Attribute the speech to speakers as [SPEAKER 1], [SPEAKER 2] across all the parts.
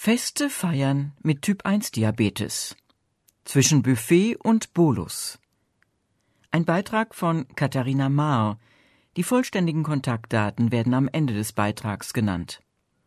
[SPEAKER 1] Feste feiern mit Typ-1-Diabetes. Zwischen Buffet und Bolus. Ein Beitrag von Katharina Maar. Die vollständigen Kontaktdaten werden am Ende des Beitrags genannt.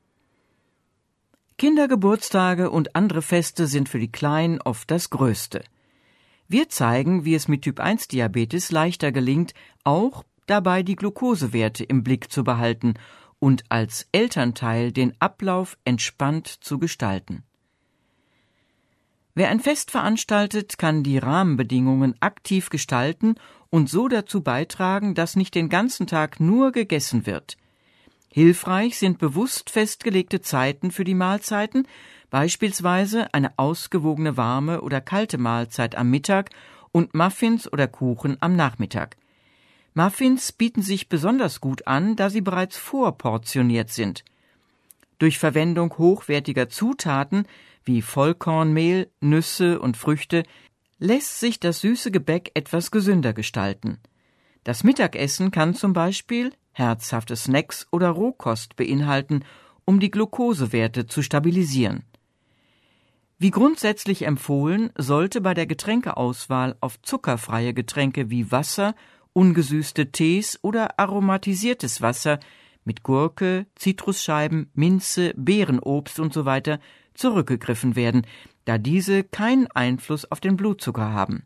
[SPEAKER 1] Kindergeburtstage und andere Feste sind für die Kleinen oft das Größte. Wir zeigen, wie es mit Typ-1-Diabetes leichter gelingt, auch dabei die Glukosewerte im Blick zu behalten und als Elternteil den Ablauf entspannt zu gestalten. Wer ein Fest veranstaltet, kann die Rahmenbedingungen aktiv gestalten und so dazu beitragen, dass nicht den ganzen Tag nur gegessen wird. Hilfreich sind bewusst festgelegte Zeiten für die Mahlzeiten, beispielsweise eine ausgewogene warme oder kalte Mahlzeit am Mittag und Muffins oder Kuchen am Nachmittag. Muffins bieten sich besonders gut an, da sie bereits vorportioniert sind. Durch Verwendung hochwertiger Zutaten wie Vollkornmehl, Nüsse und Früchte lässt sich das süße Gebäck etwas gesünder gestalten. Das Mittagessen kann zum Beispiel herzhafte Snacks oder Rohkost beinhalten, um die Glukosewerte zu stabilisieren. Wie grundsätzlich empfohlen, sollte bei der Getränkeauswahl auf zuckerfreie Getränke wie Wasser, ungesüßte Tees oder aromatisiertes Wasser mit Gurke, Zitrusscheiben, Minze, Beerenobst usw. zurückgegriffen werden, da diese keinen Einfluss auf den Blutzucker haben.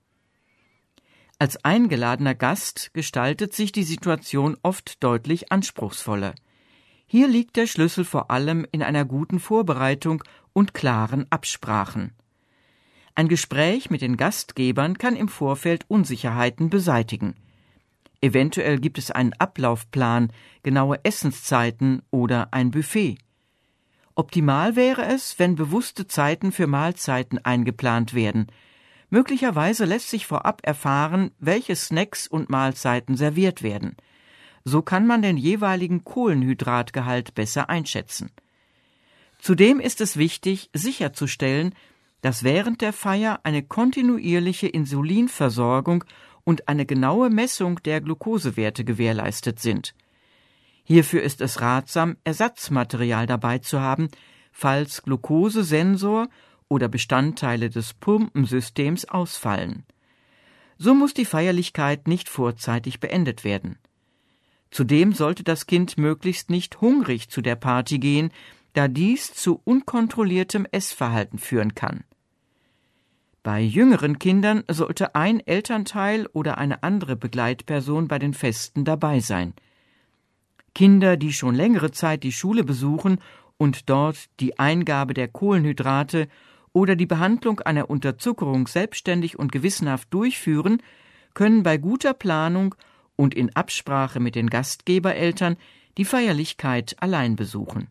[SPEAKER 1] Als eingeladener Gast gestaltet sich die Situation oft deutlich anspruchsvoller. Hier liegt der Schlüssel vor allem in einer guten Vorbereitung und klaren Absprachen. Ein Gespräch mit den Gastgebern kann im Vorfeld Unsicherheiten beseitigen. Eventuell gibt es einen Ablaufplan, genaue Essenszeiten oder ein Buffet. Optimal wäre es, wenn bewusste Zeiten für Mahlzeiten eingeplant werden. Möglicherweise lässt sich vorab erfahren, welche Snacks und Mahlzeiten serviert werden. So kann man den jeweiligen Kohlenhydratgehalt besser einschätzen. Zudem ist es wichtig, sicherzustellen, dass während der Feier eine kontinuierliche Insulinversorgung und eine genaue Messung der Glukosewerte gewährleistet sind. Hierfür ist es ratsam, Ersatzmaterial dabei zu haben, falls Glukosesensor oder Bestandteile des Pumpensystems ausfallen. So muss die Feierlichkeit nicht vorzeitig beendet werden. Zudem sollte das Kind möglichst nicht hungrig zu der Party gehen, da dies zu unkontrolliertem Essverhalten führen kann. Bei jüngeren Kindern sollte ein Elternteil oder eine andere Begleitperson bei den Festen dabei sein. Kinder, die schon längere Zeit die Schule besuchen und dort die Eingabe der Kohlenhydrate oder die Behandlung einer Unterzuckerung selbstständig und gewissenhaft durchführen, können bei guter Planung und in Absprache mit den Gastgebereltern die Feierlichkeit allein besuchen.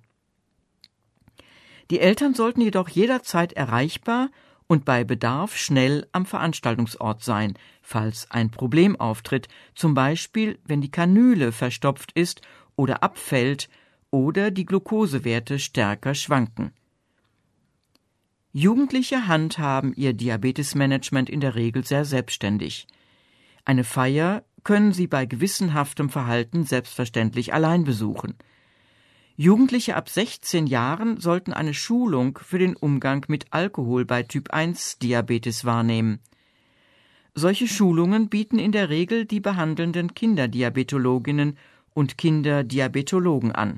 [SPEAKER 1] Die Eltern sollten jedoch jederzeit erreichbar und bei Bedarf schnell am Veranstaltungsort sein, falls ein Problem auftritt, zum Beispiel wenn die Kanüle verstopft ist oder abfällt oder die Glukosewerte stärker schwanken. Jugendliche handhaben ihr Diabetesmanagement in der Regel sehr selbstständig. Eine Feier können sie bei gewissenhaftem Verhalten selbstverständlich allein besuchen. Jugendliche ab 16 Jahren sollten eine Schulung für den Umgang mit Alkohol bei Typ-1-Diabetes wahrnehmen. Solche Schulungen bieten in der Regel die behandelnden Kinderdiabetologinnen und Kinderdiabetologen an.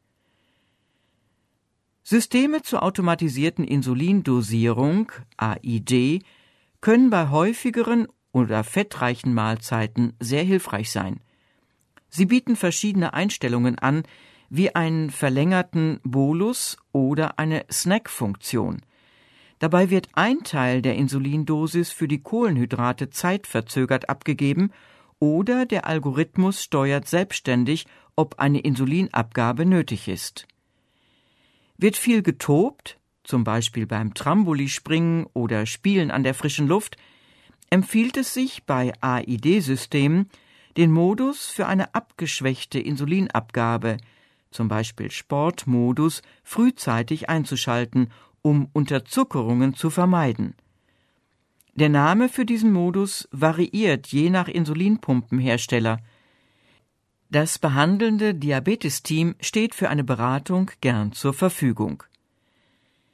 [SPEAKER 1] Systeme zur automatisierten Insulindosierung, AID, können bei häufigeren oder fettreichen Mahlzeiten sehr hilfreich sein. Sie bieten verschiedene Einstellungen an, wie einen verlängerten Bolus oder eine Snack-Funktion. Dabei wird ein Teil der Insulindosis für die Kohlenhydrate zeitverzögert abgegeben oder der Algorithmus steuert selbstständig, ob eine Insulinabgabe nötig ist. Wird viel getobt, zum Beispiel beim Trampolispringen oder Spielen an der frischen Luft, empfiehlt es sich bei AID-Systemen, den Modus für eine abgeschwächte Insulinabgabe, zum Beispiel Sportmodus, frühzeitig einzuschalten, um Unterzuckerungen zu vermeiden. Der Name für diesen Modus variiert je nach Insulinpumpenhersteller. Das behandelnde Diabetesteam steht für eine Beratung gern zur Verfügung.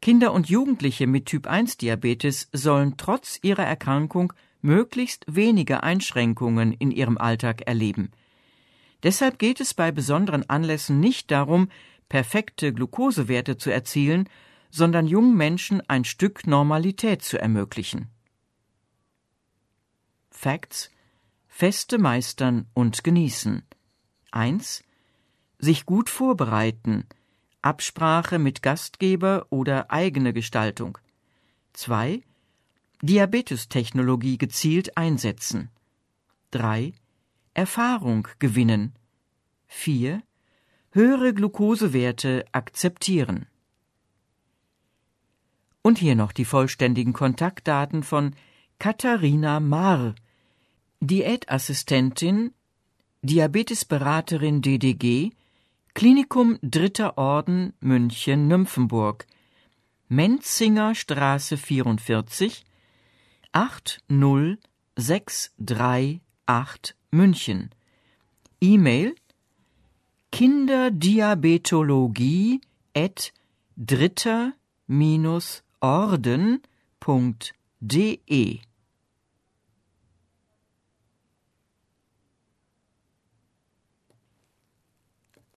[SPEAKER 1] Kinder und Jugendliche mit Typ-1-Diabetes sollen trotz ihrer Erkrankung möglichst wenige Einschränkungen in ihrem Alltag erleben. Deshalb geht es bei besonderen Anlässen nicht darum, perfekte Glukosewerte zu erzielen, sondern jungen Menschen ein Stück Normalität zu ermöglichen. Facts: Feste meistern und genießen. 1. Sich gut vorbereiten, Absprache mit Gastgeber oder eigene Gestaltung. 2. Diabetestechnologie gezielt einsetzen. 3. Erfahrung gewinnen. 4. Höhere Glukosewerte akzeptieren. Und hier noch die vollständigen Kontaktdaten von Katharina Marr, Diätassistentin, Diabetesberaterin DDG, Klinikum 3. Orden München-Nymphenburg, Menzinger Straße 44, 80638 München. E-Mail kinderdiabetologie@dritter-orden.de